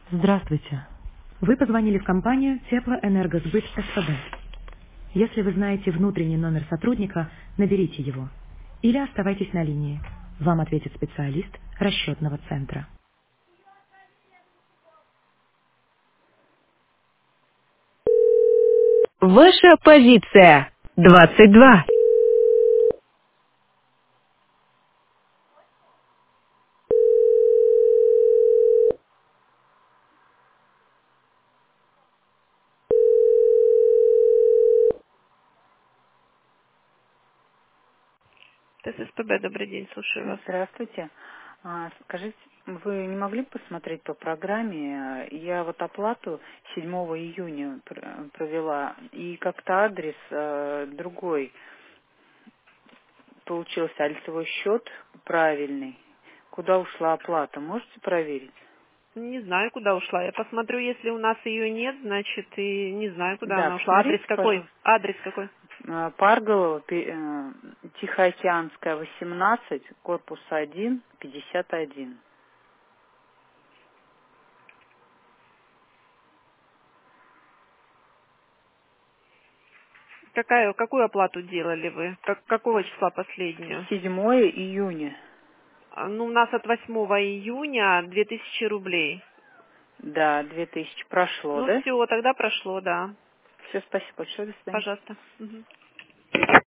Здравствуйте. Вы позвонили в компанию Теплоэнергосбыт СПБ. Если вы знаете внутренний номер сотрудника, наберите его. Или оставайтесь на линии. Вам ответит специалист расчетного центра. Ваша позиция 22. ТССПБ, добрый день, слушаю вас. Здравствуйте. Скажите, вы не могли бы посмотреть по программе? Я вот оплату 7 июня провела, и как-то адрес другой получился, а лицевой счет правильный. Куда ушла оплата? Можете проверить? Не знаю, куда ушла. Я посмотрю, если у нас ее нет, значит, и не знаю, куда Да, она ушла. Адрес посмотрите, какой? пожалуйста. Адрес какой? Парголова, Тихоокеанская, 18, корпус 1, 51. Какую оплату делали вы? Какого числа последнюю? 7 июня. Ну, у нас от 8 июня 2000 рублей. Да, 2000 прошло, Ну, да? все, тогда прошло, да. Все, спасибо большое, до свидания. Пожалуйста. Мгм.